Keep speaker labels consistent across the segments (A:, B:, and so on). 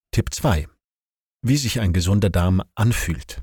A: Tipp 2: Wie sich ein gesunder Darm anfühlt.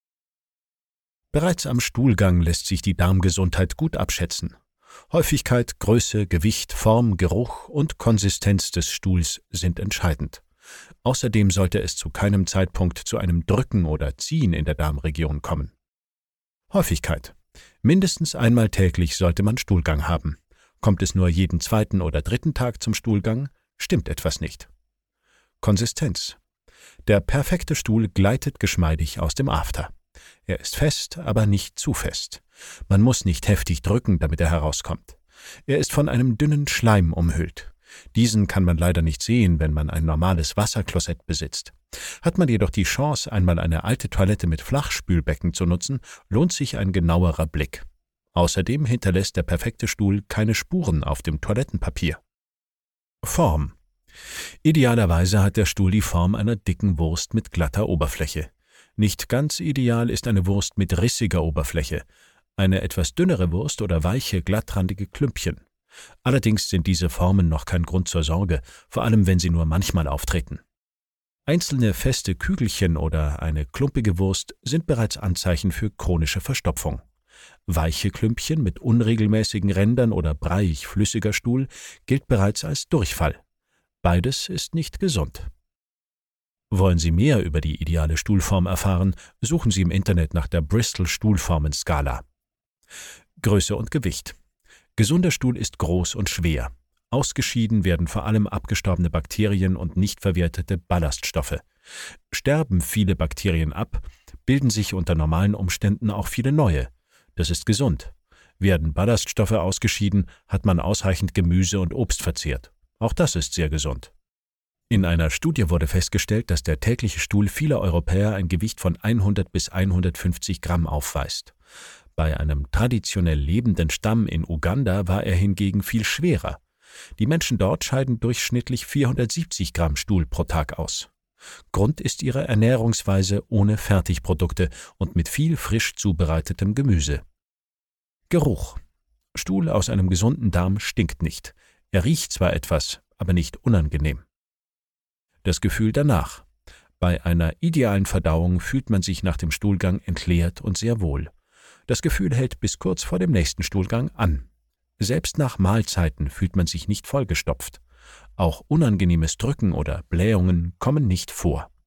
A: Bereits am Stuhlgang lässt sich die Darmgesundheit gut abschätzen. Häufigkeit, Größe, Gewicht, Form, Geruch und Konsistenz des Stuhls sind entscheidend. Außerdem sollte es zu keinem Zeitpunkt zu einem Drücken oder Ziehen in der Darmregion kommen. Häufigkeit: Mindestens einmal täglich sollte man Stuhlgang haben. Kommt es nur jeden zweiten oder dritten Tag zum Stuhlgang, stimmt etwas nicht. Konsistenz: Der perfekte Stuhl gleitet geschmeidig aus dem After. Er ist fest, aber nicht zu fest. Man muss nicht heftig drücken, damit er herauskommt. Er ist von einem dünnen Schleim umhüllt. Diesen kann man leider nicht sehen, wenn man ein normales Wasserklosett besitzt. Hat man jedoch die Chance, einmal eine alte Toilette mit Flachspülbecken zu nutzen, lohnt sich ein genauerer Blick. Außerdem hinterlässt der perfekte Stuhl keine Spuren auf dem Toilettenpapier. Form: Idealerweise hat der Stuhl die Form einer dicken Wurst mit glatter Oberfläche. Nicht ganz ideal ist eine Wurst mit rissiger Oberfläche, eine etwas dünnere Wurst oder weiche, glattrandige Klümpchen. Allerdings sind diese Formen noch kein Grund zur Sorge, vor allem wenn sie nur manchmal auftreten. Einzelne feste Kügelchen oder eine klumpige Wurst sind bereits Anzeichen für chronische Verstopfung. Weiche Klümpchen mit unregelmäßigen Rändern oder breiig flüssiger Stuhl gilt bereits als Durchfall. Beides ist nicht gesund. Wollen Sie mehr über die ideale Stuhlform erfahren, suchen Sie im Internet nach der Bristol-Stuhlformenskala. Größe und Gewicht: Gesunder Stuhl ist groß und schwer. Ausgeschieden werden vor allem abgestorbene Bakterien und nicht verwertete Ballaststoffe. Sterben viele Bakterien ab, bilden sich unter normalen Umständen auch viele neue. Das ist gesund. Werden Ballaststoffe ausgeschieden, hat man ausreichend Gemüse und Obst verzehrt. Auch das ist sehr gesund. In einer Studie wurde festgestellt, dass der tägliche Stuhl vieler Europäer ein Gewicht von 100 bis 150 Gramm aufweist. Bei einem traditionell lebenden Stamm in Uganda war er hingegen viel schwerer. Die Menschen dort scheiden durchschnittlich 470 Gramm Stuhl pro Tag aus. Grund ist ihre Ernährungsweise ohne Fertigprodukte und mit viel frisch zubereitetem Gemüse. Geruch: Stuhl aus einem gesunden Darm stinkt nicht. Er riecht zwar etwas, aber nicht unangenehm. Das Gefühl danach: Bei einer idealen Verdauung fühlt man sich nach dem Stuhlgang entleert und sehr wohl. Das Gefühl hält bis kurz vor dem nächsten Stuhlgang an. Selbst nach Mahlzeiten fühlt man sich nicht vollgestopft. Auch unangenehmes Drücken oder Blähungen kommen nicht vor.